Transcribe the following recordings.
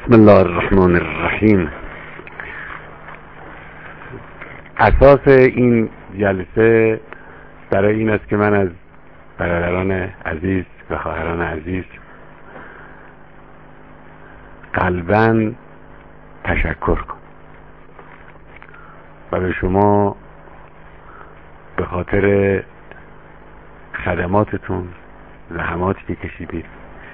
بسم الله الرحمن الرحیم. اساس این جلسه برای این است که من از برادران عزیز و خواهران عزیز قلباً تشکر کنم و به شما به خاطر خدماتتون، زحماتی که کشیدید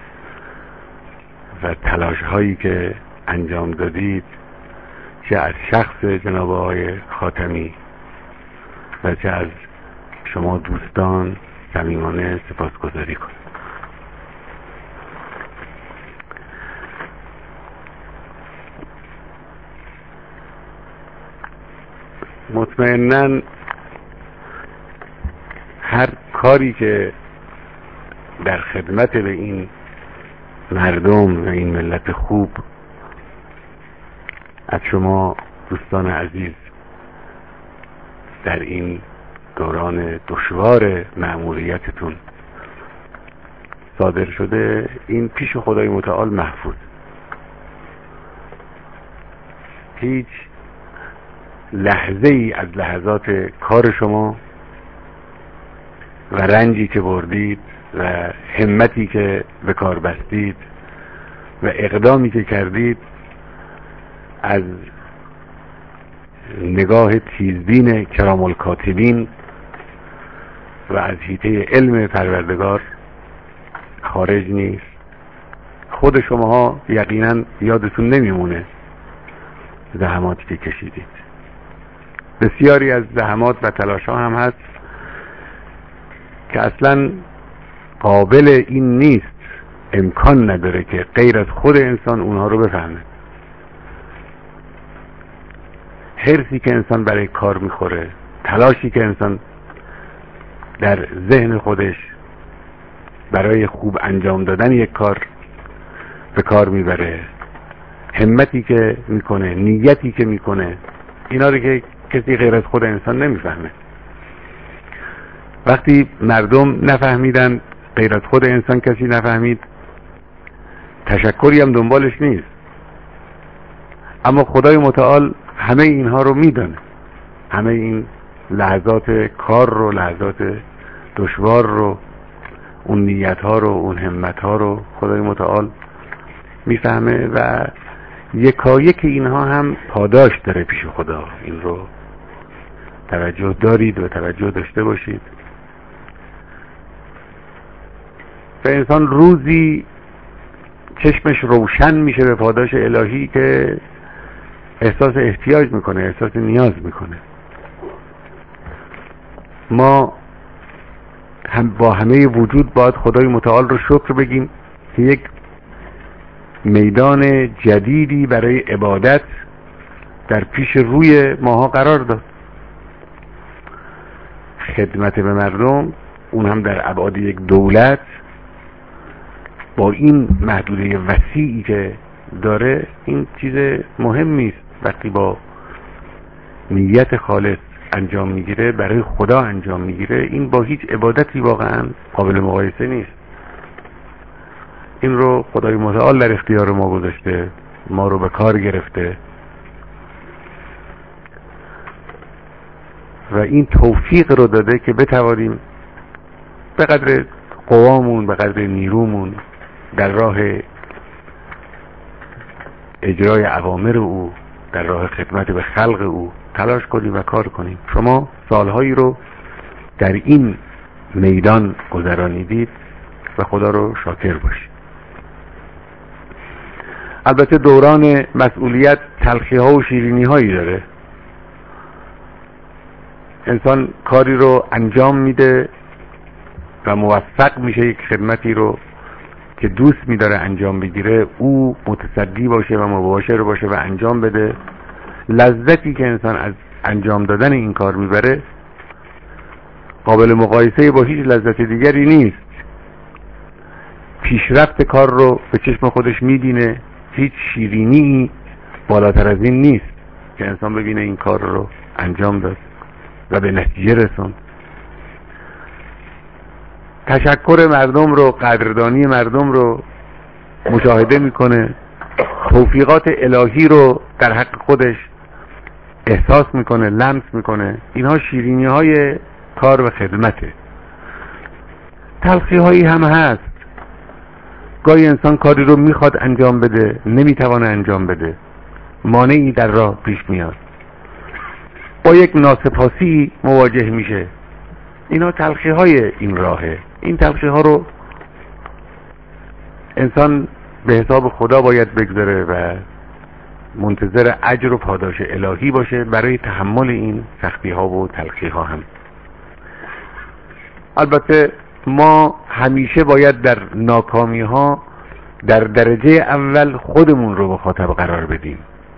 و تلاش هایی که انجام دادید، چه از شخص جناب آقای خاتمی و چه از شما دوستان، صمیمانه سپاسگزاری کنم. مطمئناً هر کاری که در خدمت به این مردم و این ملت خوب از شما دوستان عزیز در این دوران دشوار مأموریتتون صادر شده، این پیش خدای متعال محفوظ. هیچ لحظه ای از لحظات کار شما و رنجی که بردید و همتی که به کار بستید و اقدامی که کردید از نگاه تیزبین کرام الکاتبین و از حیطه علم پروردگار خارج نیست. خود شماها یقینا یادتون نمیمونه زحماتی که کشیدید. بسیاری از زحمات و تلاش ها هم هست که اصلا قابل این نیست، امکان نداره که غیر از خود انسان اونها رو بفهمه. حرصی که انسان برای کار میخوره، تلاشی که انسان در ذهن خودش برای خوب انجام دادن یک کار به کار میبره، همتی که میکنه، نیتی که میکنه، اینا رو که کسی غیر از خود انسان نمیفهمه. وقتی مردم نفهمیدن، غیر از خود انسان کسی نفهمید، تشکری هم دنبالش نیست. اما خدای متعال همه اینها رو میدونه، همه این لحظات کار رو، لحظات دشوار رو، اون نیت ها رو، اون همت ها رو خدای متعال میفهمه و یکایک اینها هم پاداش داره پیش خدا. این رو توجه دارید و توجه داشته باشید. و انسان روزی چشمش روشن میشه به پاداش الهی که احساس احتیاج میکنه، احساس نیاز میکنه. ما هم با همه وجود باید خدای متعال رو شکر بگیم که یک میدان جدیدی برای عبادت در پیش روی ماها قرار داد. خدمت به مردم، اون هم در ابعاد یک دولت، با این محدوده وسیعی که داره، این چیز مهمی است. وقتی با نیت خالص انجام میگیره، برای خدا انجام میگیره، این با هیچ عبادتی واقعا قابل مقایسه نیست. این رو خدای متعال در اختیار ما گذاشته، ما رو به کار گرفته و این توفیق رو داده که بتوانیم به قدر قوامون، به قدر نیرومون در راه اجرای اوامر او، در راه خدمت به خلق او تلاش کنیم و کار کنیم. شما سالهایی رو در این میدان گذرانیدید و خدا رو شاکر باشید. البته دوران مسئولیت تلخی ها و شیرینی هایی داره. انسان کاری رو انجام میده و موفق میشه یک خدمتی رو که دوست میداره انجام بگیره، او متصدی باشه و مباشر باشه و انجام بده. لذتی که انسان از انجام دادن این کار میبره قابل مقایسه با هیچ لذت دیگری نیست. پیشرفت کار رو به چشم خودش میبینه. هیچ شیرینی بالاتر از این نیست که انسان ببینه این کار رو انجام داد و به نتیجه رسوند. تشکر مردم رو، قدردانی مردم رو مشاهده میکنه، توفیقات الهی رو در حق خودش احساس میکنه، لمس میکنه. اینها شیرینی های کار و خدمته. تلخی هایی هم هست. گاهی انسان کاری رو میخواد انجام بده، نمیتوانه انجام بده، مانعی در راه پیش میاد، با یک ناسپاسی مواجه میشه. اینا تلخی های این راهه. این تلخی ها رو انسان به حساب خدا باید بگذاره و منتظر اجر و پاداش الهی باشه برای تحمل این سختی ها و تلخی ها هم. البته ما همیشه باید در ناکامی ها در درجه اول خودمون رو مخاطب قرار بدیم.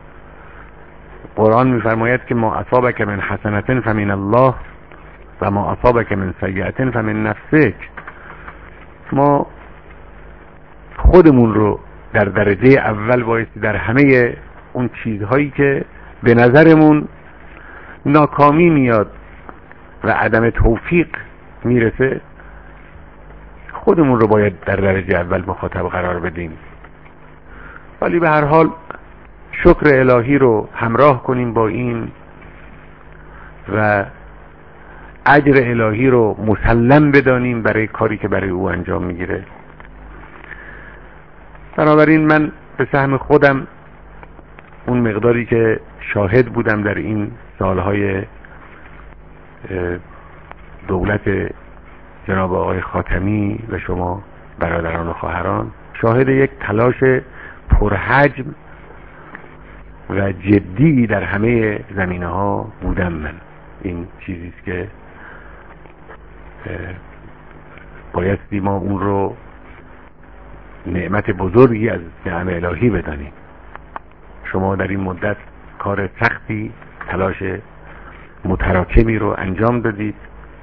قرآن میفرماید که ما اصابک من حسنة فمن الله و ما اصابک من سیئة فمن نفسک. ما خودمون رو در درجه اول بایستی در همه اون چیزهایی که به نظرمون ناکامی میاد و عدم توفیق میرسه، خودمون رو باید در درجه اول مخاطب قرار بدیم. ولی به هر حال شکر الهی رو همراه کنیم با این و اجر الهی رو مسلم بدانیم برای کاری که برای او انجام میگیره. بنابراین من به سهم خودم اون مقداری که شاهد بودم در این سالهای دولت جناب آقای خاتمی و شما برادران و خواهران، شاهد یک تلاش پرحجم و جدی در همه زمینه ها بودم. من این چیزیست که بایستی ما اون رو نعمت بزرگی از نعم الهی بدانیم. شما در این مدت کار سختی، تلاش متراکمی رو انجام دادید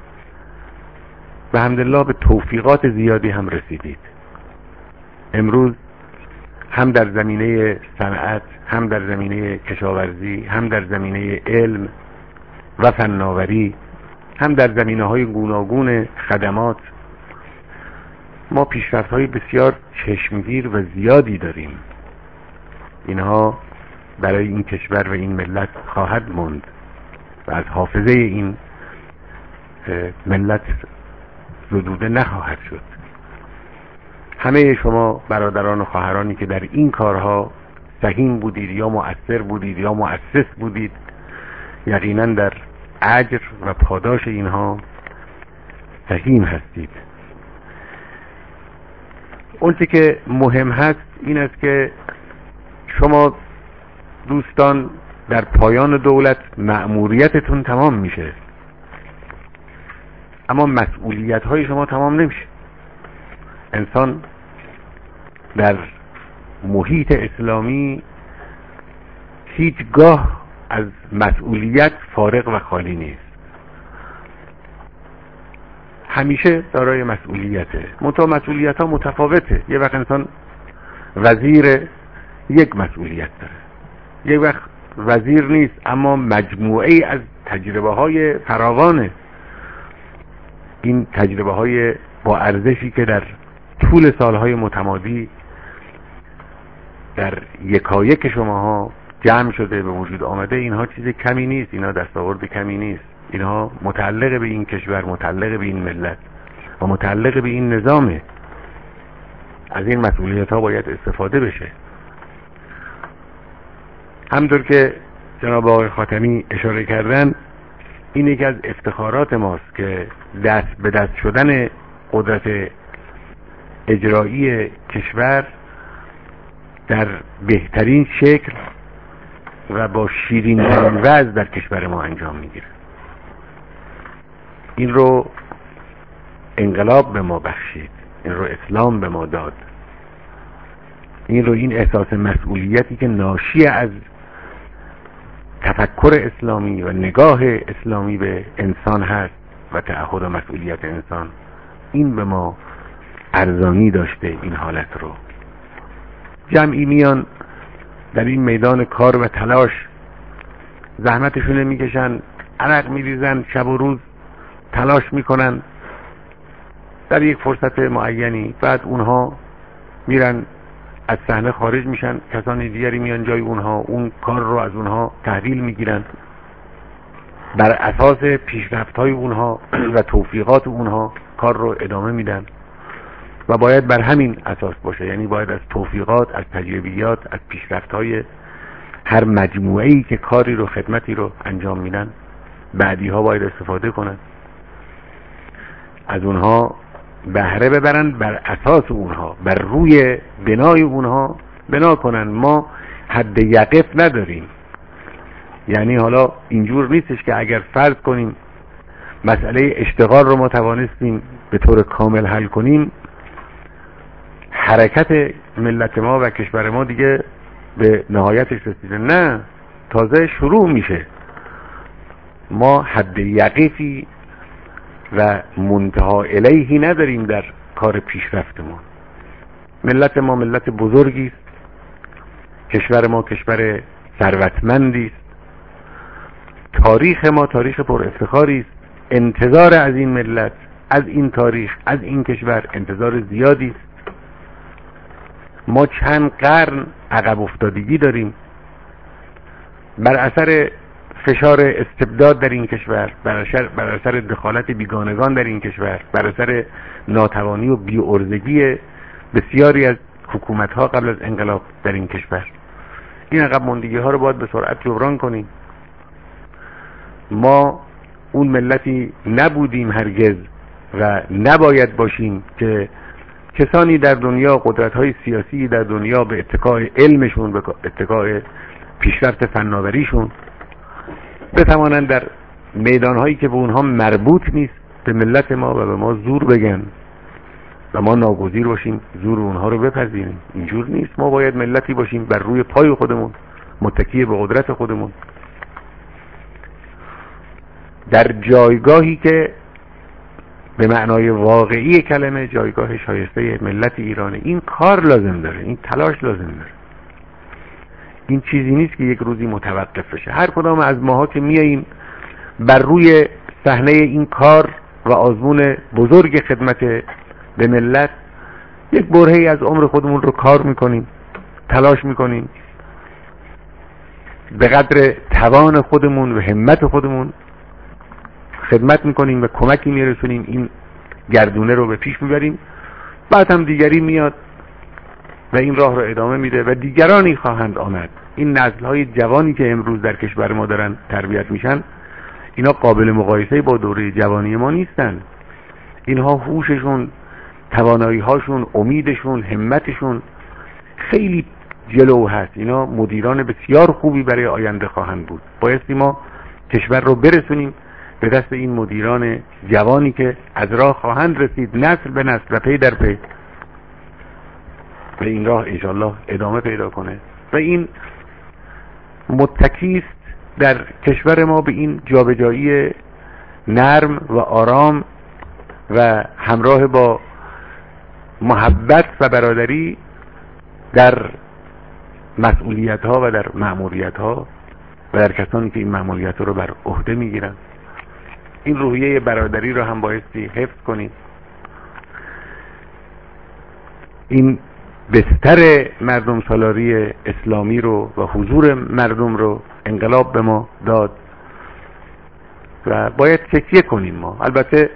و الحمدلله به توفیقات زیادی هم رسیدید. امروز هم در زمینه صنعت، هم در زمینه کشاورزی، هم در زمینه علم و فناوری، هم در زمینه‌های گوناگون خدمات ما پیشرفت‌های بسیار چشمگیر و زیادی داریم. اینها برای این کشور و این ملت خواهد ماند و از حافظه این ملت زدوده نخواهد شد. همه شما برادران و خواهرانی که در این کارها سهیم بودید یا مؤثر بودید یا مؤسس بودید، یقینا در اجر و پاداش اینها سهیم هستید. اون چیزی که مهم هست این است که شما دوستان در پایان دولت مأموریتتون تمام میشه، اما مسئولیت های شما تمام نمیشه. انسان در محیط اسلامی هیچگاه از مسئولیت فارغ و خالی نیست، همیشه دارای مسئولیته. منتها مسئولیت ها متفاوته. یه وقت انسان وزیر یک مسئولیت داره، یه وقت وزیر نیست اما مجموعه از تجربه های فراوانه. این تجربه های با ارزشی که در طول سالهای متمادی در یکایک شماها جمع شده به وجود آمده، اینها چیز کمی نیست، اینها دستاورد کمی نیست. اینها متعلق به این کشور، متعلق به این ملت و متعلق به این نظامه. از این مسئولیت ها باید استفاده بشه. همطور که جناب آقای خاتمی اشاره کردن، این یکی از افتخارات ماست که دست به دست شدن قدرت اجرایی کشور در بهترین شکل و با شیرین ترین وضع در کشور ما انجام میگیره. این رو انقلاب به ما بخشید، این رو اسلام به ما داد، این احساس مسئولیتی که ناشی از تفکر اسلامی و نگاه اسلامی به انسان هست و تعهد و مسئولیت انسان، این به ما ارزانی داشته. این حالت رو جمعی میان در این میدان کار و تلاش، زحمتشونه میکشن، عرق میریزن، شب و روز تلاش میکنن در یک فرصت معینی، بعد اونها میرن از صحنه خارج میشن، کسان دیگری میان جای اونها، اون کار رو از اونها تحویل میگیرن، بر اساس پیشرفت‌های اونها و توفیقات اونها کار رو ادامه میدن و باید بر همین اساس باشه. یعنی باید از توفیقات، از تجربیات، از پیشرفت‌های هر مجموعه‌ای که کاری رو، خدمتی رو انجام میدن بعدی ها باید استفاده کنن، از اونها بهره ببرن، بر اساس اونها، بر روی بنای اونها بنا کنن. ما حد یقف نداریم. یعنی حالا اینجور نیستش که اگر فرض کنیم مسئله اشتغال رو ما توانستیم به طور کامل حل کنیم، حرکت ملت ما و کشور ما دیگه به نهایتش رسیده. نه، تازه شروع میشه. ما حد یقفی و منتها الیهی نداریم در کار پیشرفتمون. ملت ما ملت بزرگی است، کشور ما کشور ثروتمندی است، تاریخ ما تاریخ پر افتخاری است. انتظار از این ملت، از این تاریخ، از این کشور انتظار زیادی است. ما چند قرن عقب افتادگی داریم بر اثر فشار استبداد در این کشور، بر اثر دخالت بیگانگان در این کشور، بر اثر ناتوانی و بی‌عرضگی بسیاری از حکومت‌ها قبل از انقلاب در این کشور. این عقب ماندگی ها رو باید به سرعت جبران کنیم. ما اون ملتی نبودیم هرگز و نباید باشیم که کسانی در دنیا، قدرت‌های سیاسی در دنیا به اتکای علمشون، به اتکای پیشرفت فناوریشون بتوانند در میدان‌هایی که به اونها مربوط نیست به ملت ما و به ما زور بگن و ما ناگزیر باشیم زور اونها رو بپذیریم. اینجور نیست. ما باید ملتی باشیم بر روی پای خودمون، متکی به قدرت خودمون، در جایگاهی که به معنای واقعی کلمه جایگاه شایسته ملت ایرانه. این کار لازم داره، این تلاش لازم داره. این چیزی نیست که یک روزی متوقف بشه. هر کدام از ماها که میاییم بر روی صحنه این کار و آزمون بزرگ خدمت به ملت، یک برهه‌ای از عمر خودمون رو کار میکنیم، تلاش میکنیم، به قدر توان خودمون و همت خودمون خدمت میکنیم و کمکی میرسونیم، این گردونه رو به پیش میبریم. بعد هم دیگری میاد و این راه رو ادامه میده و دیگرانی خواهند آمد. این نسل‌های جوانی که امروز در کشور ما دارن تربیت میشن، اینا قابل مقایسه با دوره جوانی ما نیستن. اینها هوششون، توانایی‌هاشون، امیدشون، همتشون خیلی جلو هست. اینا مدیران بسیار خوبی برای آینده خواهند بود. بایستی ما کشور رو برسونیم به دست این مدیران جوانی که از راه خواهند رسید، نسل به نسل و پی در پی، و این راه انشالله ادامه پیدا کنه. و این متکی است در کشور ما به این جابجایی نرم و آرام و همراه با محبت و برادری در مسئولیت ها و در مأموریت ها و در کسانی که این مأموریت ها رو بر عهده میگیرن. این روحیه برادری رو هم بایستی حفظ کنیم. این بستر مردم سالاری اسلامی رو و حضور مردم رو انقلاب به ما داد و باید تکیه کنیم. ما البته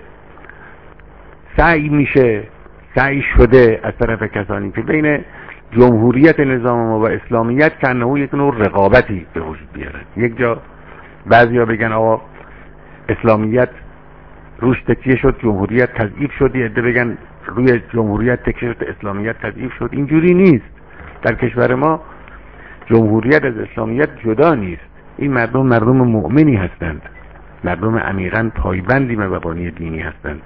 سعی شده از طرف کسانی که بین جمهوریت نظام ما و اسلامیت کنه یک نوع رقابتی به وجود بیارن. یک جا بعضیا بگن آقا اسلامیت روش تکیه شد، جمهوریت تضعیف شد، یه عده بگن روی جمهوریت تکیه شد، اسلامیت تضعیف شد. اینجوری نیست. در کشور ما جمهوریت از اسلامیت جدا نیست. این مردم مؤمنی هستند، مردم عمیقاً پایبندی به مبانی دینی هستند.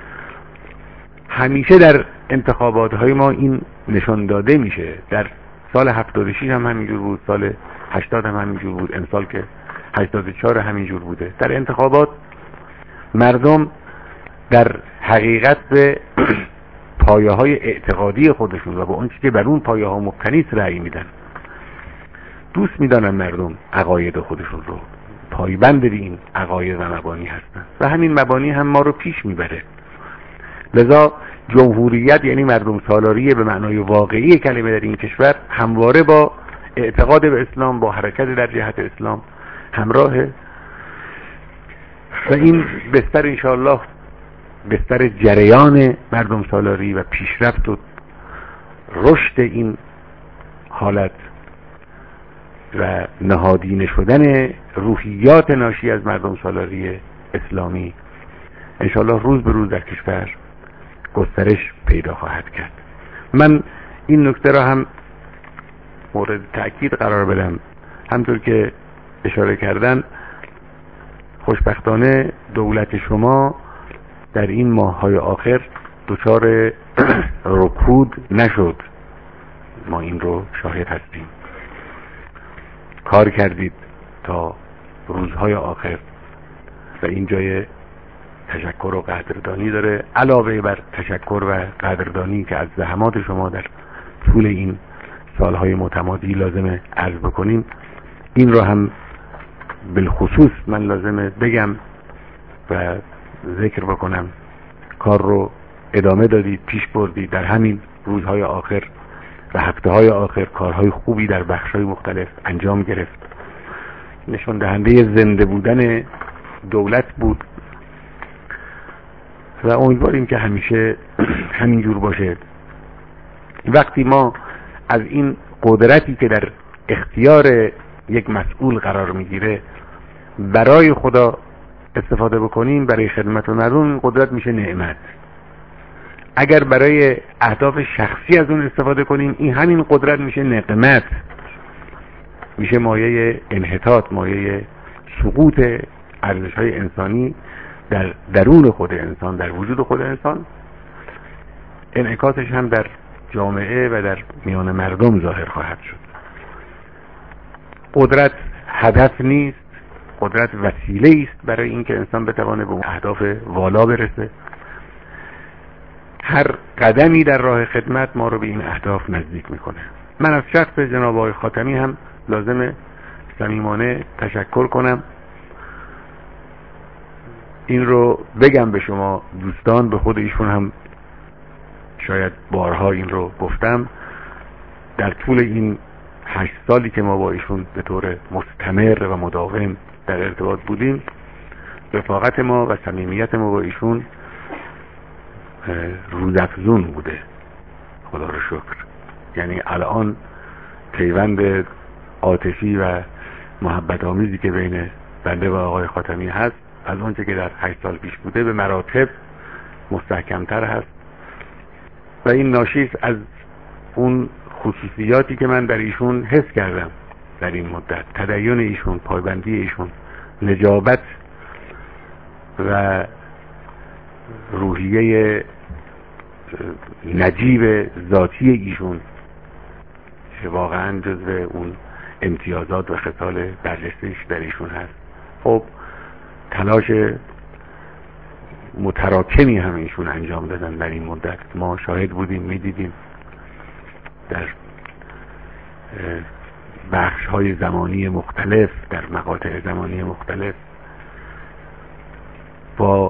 همیشه در انتخابات های ما این نشان داده میشه. در سال 76 هم همینجور بود، سال 80 هم همینجور بود، امسال که 84 همینجور بوده. در انتخابات مردم در حقیقت به پایه های اعتقادی خودشون و با اون چیزی که بر اون پایه ها مبتنی است رأی میدن. دوست میدانن مردم عقاید خودشون رو، پایبند این عقاید و مبانی هستن و همین مبانی هم ما رو پیش میبره. لذا جمهوریت یعنی مردم سالاری به معنای واقعی کلمه در این کشور همواره با اعتقاد به اسلام، با حرکت در جهت اسلام همراهه و این بستر انشاءالله بستر جریان مردم سالاری و پیشرفت و رشد این حالت و نهادینه شدن روحیات ناشی از مردم سالاری اسلامی انشاءالله روز به روز در کشور گسترش پیدا خواهد کرد. من این نکته را هم مورد تأکید قرار بدم. همطور که اشاره کردن، خوشبختانه دولت شما در این ماه‌های آخر دچار رکود نشد. ما این رو شاهد هستیم. کار کردید تا روزهای آخر و این جای تشکر و قدردانی داره، علاوه بر تشکر و قدردانی که از زحمات شما در طول این سالهای متمادی لازمه عرض بکنیم، این رو هم بالخصوص من لازمه بگم و ذکر بکنم. کار رو ادامه دادید، پیش بردید. در همین روزهای آخر و هفته‌های آخر کارهای خوبی در بخش‌های مختلف انجام گرفت. نشان دهنده زنده بودن دولت بود و امیدواریم که همیشه همینجور باشه. وقتی ما از این قدرتی که در اختیار یک مسئول قرار میگیره برای خدا استفاده بکنیم، برای خدمت مردم، این قدرت میشه نعمت. اگر برای اهداف شخصی از اون استفاده کنیم، این همین قدرت میشه نقمت، میشه مایه انحطاط، مایه سقوط ارزش‌های انسانی در درون خود انسان، در وجود خود انسان. انعکاسش هم در جامعه و در میان مردم ظاهر خواهد شد. قدرت هدف نیست، قدرت وسیله است برای اینکه انسان بتوانه به اهداف والا برسه. هر قدمی در راه خدمت ما رو به این اهداف نزدیک میکنه. من از شخص جناب آقای خاتمی هم لازمه صمیمانه تشکر کنم. این رو بگم به شما دوستان، به خود ایشون هم شاید بارها این رو گفتم. در طول این 8 سالی که ما با ایشون به طور مستمر و مداوم در ارتباط بودیم، رفاقت ما و صمیمیت ما با ایشون روزافزون بوده، خدا رو شکر. یعنی الان پیوند عاطفی و محبت آمیزی که بین بنده و آقای خاتمی هست، از اونچه که در 8 سال پیش بوده به مراتب مستحکمتر هست و این ناشی از اون خصوصیاتی که من در ایشون حس کردم در این مدت: تدین ایشون، پایبندی ایشون، نجابت و روحیه نجیب ذاتی ایشون که واقعا جزو اون امتیازات و خصال برجسته‌اش در ایشون هست. خب تلاش متراکمی هم ایشون انجام دادن در این مدت. ما شاهد بودیم، میدیدیم در بخش‌های زمانی مختلف، در مقاطع زمانی مختلف با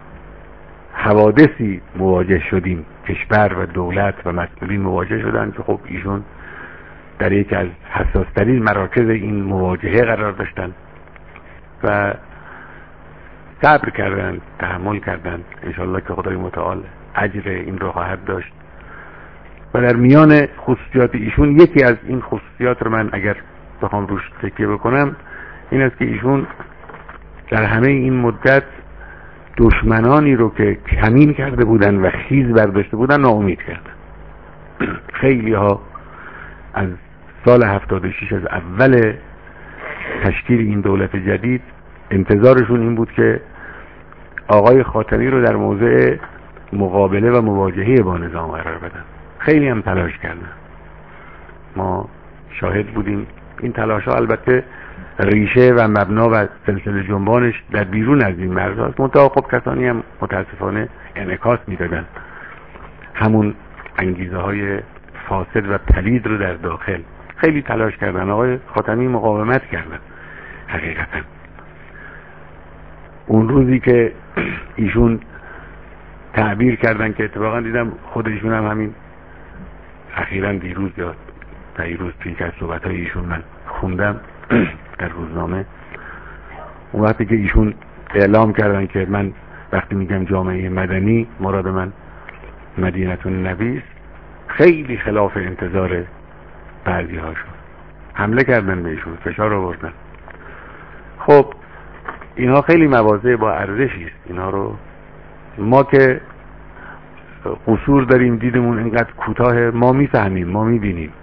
حوادثی مواجه شدیم. کشور و دولت و مسئولین مواجه شدن که خب ایشون در یکی از حساس‌ترین مراکز این مواجهه قرار داشتن و صبر کردن، تحمل کردن. انشالله که خدای متعال اجر این رو خواهد داشت. و در میان خصوصیات ایشون یکی از این خصوصیات رو من اگر بخوام روش تکیه بکنم این است که ایشون در همه این مدت دشمنانی رو که کمین کرده بودن و خیز برداشته بودن ناامید کردن. خیلی ها از سال 76 از اول تشکیل این دولت جدید انتظارشون این بود که آقای خاتمی رو در موضع مقابله و مواجهه با نظام قرار بدن. خیلی هم تلاش کردن، ما شاهد بودیم. این تلاش ها البته ریشه و مبنا و سلسله جنبانش در بیرون از این مرز هست، منتها خب کسانی هم متاسفانه انعکاس میدادن همون انگیزه های فاسد و پلید رو در داخل. خیلی تلاش کردن، آقای خاتمی مقاومت کردن. حقیقتا اون روزی که ایشون تعبیر کردن که اتفاقا دیدم خودشون هم همین اخیراً دیروز یا دیروز توی که از صحبت‌های ایشون من خوندم در روزنامه، اون وقتی که ایشون اعلام کردن که من وقتی میگم جامعه مدنی مراد من مدینه النبی است، خیلی خلاف انتظار بعضی ها شد، حمله کردن بهشون، فشار آوردن. خب اینها خیلی مواضع با ارزشی است، اینها رو ما که قصور داریم، دیدمون اینقدر کوتاه، ما میفهمیم، ما میبینیم.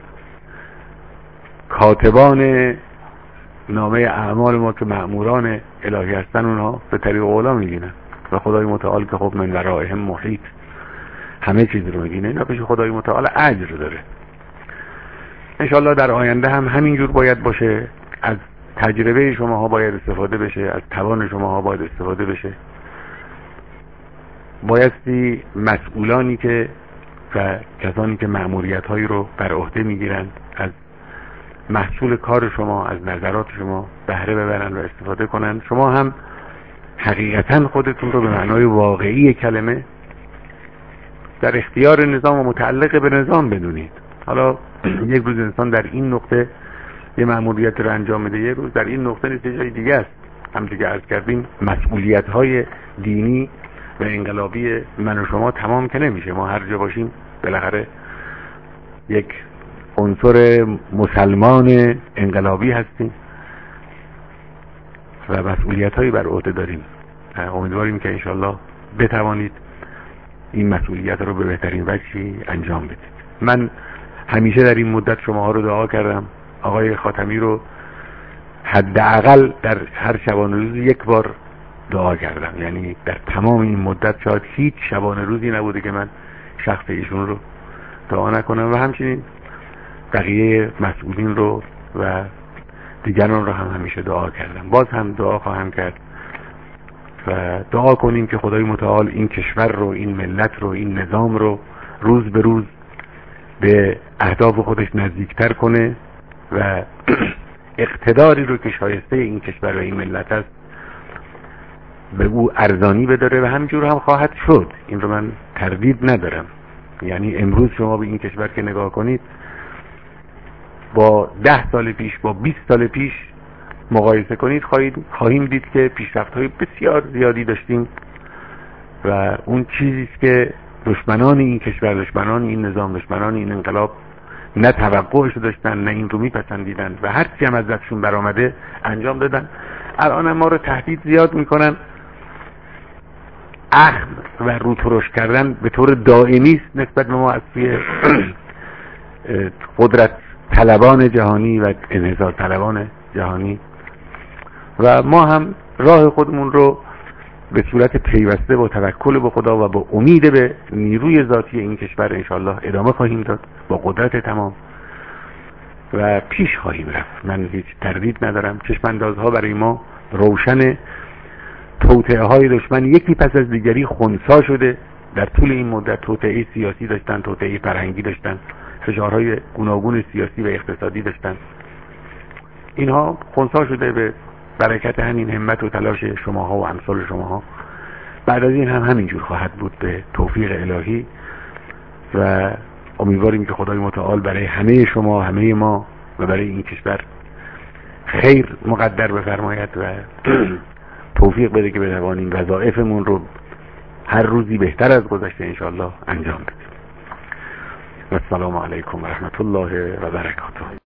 کاتبان نامه اعمال ما که مأموران الهی هستن، اونها به طریق اولا میگینن و خدای متعال که خب من ورائهم محیط همه چیز رو میگینه، اینا پیش خدای متعال اجر داره. انشالله در آینده هم همینجور باید باشه، از تجربه شماها باید استفاده بشه، از توان شماها باید استفاده بشه. بایستی مسئولانی که و کسانی که مأموریت هایی رو بر عهده میگیرن از محصول کار شما، از نظرات شما بهره ببرن و استفاده کنن. شما هم حقیقتا خودتون رو به معنای واقعی کلمه در اختیار نظام و متعلق به نظام بدونید. حالا یک روز انسان در این نقطه یه مأموریت رو انجام میده، یک روز در این نقطه نیست جای دیگه است. همونطور که عرض کردیم مسئولیت های دینی و انقلابی من و شما تمام که نمیشه، ما هر جا باشیم بالاخره یک عنصر مسلمان انقلابی هستیم و مسئولیت هایی بر عهده داریم. امیدواریم که انشالله بتوانید این مسئولیت رو به بهترین وجهی انجام بدید. من همیشه در این مدت شما ها رو دعا کردم، آقای خاتمی رو حداقل در هر شبانه روز یک بار دعا کردم، یعنی در تمام این مدت شاید هیچ شبانه روزی نبوده که من شخص ایشون رو دعا نکنم و همچنین بقیه مسئولین رو و دیگران رو هم همیشه دعا کردم، باز هم دعا خواهم کرد و دعا کنیم که خدای متعال این کشور رو، این ملت رو، این نظام رو روز به روز به اهداف خودش نزدیکتر کنه و اقتداری رو که شایسته این کشور و این ملت است به او ارزانی بداره و همینجور هم خواهد شد. این رو من تردید ندارم. یعنی امروز شما به این کشور که نگاه کنید، با 10 سال پیش، با 20 سال پیش مقایسه کنید، خواهیم دید که پیشرفت‌های بسیار زیادی داشتیم و اون چیزیست که دشمنان این کشور، دشمنان این نظام، دشمنان این انقلاب نه توقعش داشتن، نه این رو میپسندیدن و هر چی هم از دستشون برآمده انجام دادن. الان ما رو تهدید زیاد میکنن. اخم و رو ترش کردن به طور دائمی است نسبت به ما از سوی قدرت طلبان جهانی و انحصار طلبان جهانی و ما هم راه خودمون رو به صورت پیوسته با توکل به خدا و با امید به نیروی ذاتی این کشور انشالله ادامه خواهیم داد با قدرت تمام و پیش خواهیم رفت. من هیچ تردید ندارم. چشماندازها برای ما روشن. توطئه های دشمن یکی پس از دیگری خنثی شده. در طول این مدت توطئه سیاسی داشتن، توطئه فرهنگی داشتن، فشارهای گوناگون سیاسی و اقتصادی داشتن. اینها خنثی شده به برکت همین همت و تلاش شماها و امثال شماها. بعد از این هم همینجور خواهد بود به توفیق الهی و امیدواریم که خدای متعال برای همه شما، همه ما و برای این کشور خیر مقدر بفرماید و توفیق بده که بتوانیم وظایفمون رو هر روزی بهتر از گذشته انشاءالله انجام بدیم. و السلام علیکم و رحمت الله و برکاته.